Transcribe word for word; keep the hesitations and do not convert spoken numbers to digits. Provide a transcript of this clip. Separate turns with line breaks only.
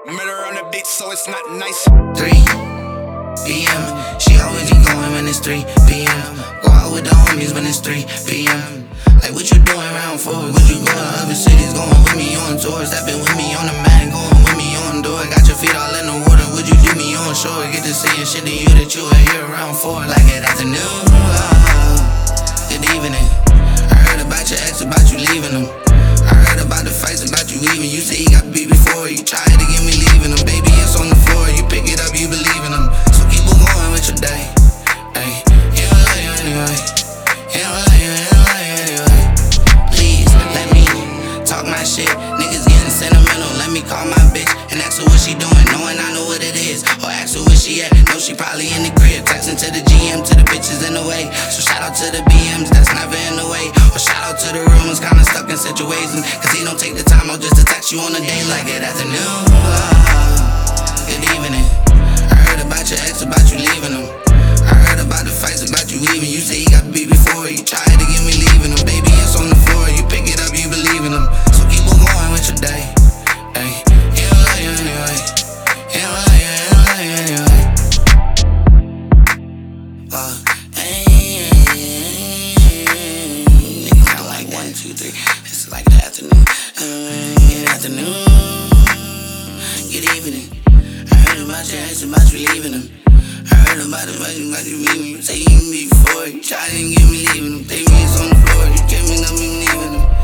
Murder on the beat, so it's not nice.
three P M She always be going when it's three P M Go out with the homies when it's three P M Like what you doing around for? Would you go to other cities? Going with me on tours. Stepping with me on the mat, going with me on door. Got your feet all in the water. Would you do me on shore? Get to seeing shit to you that you were here around for. Like it afternoon, uh, good evening. I heard about your ex, about you leaving him. I heard about the fights, about you leaving. You say you got beat before. You tried to get me leaving him. Baby, it's on the floor. You pick it up, you believe in him. So keep on going with your day. Ay, he don't love you anyway. He don't love you, he don't love you anyway. Please, let me talk my shit. Niggas getting sentimental. Let me call my bitch and ask her what she doing, knowing I know what it is. Or ask her where she at. Know she probably in the crib. Texting to the G M, to the bitches in the way. So shout out to the B Ms that's never in the way. Or shout out to the real ones kinda stuck in situations. Cause he don't take the time out just to text you on a day like it afternoon. Uh, good evening. I heard about your ex, about you leaving him. I heard about the fights, about you leaving. You say you got beat before. You tried to get me leaving him. Baby, it's on the floor. You pick it up, you believe in him. So keep on going with your day. Ay, he don't love you anyway. He don't love you, he don't love you anyway. Uh, ay, niggas count like one, two, three. It's like the afternoon. Uh, good afternoon. Good evening. I heard about your ex, about you leaving him. I heard about it, about you, about you leaving him. Say you me before. You tried to get me leaving him. Baby, it's on the floor. You gave me nothing, leaving him.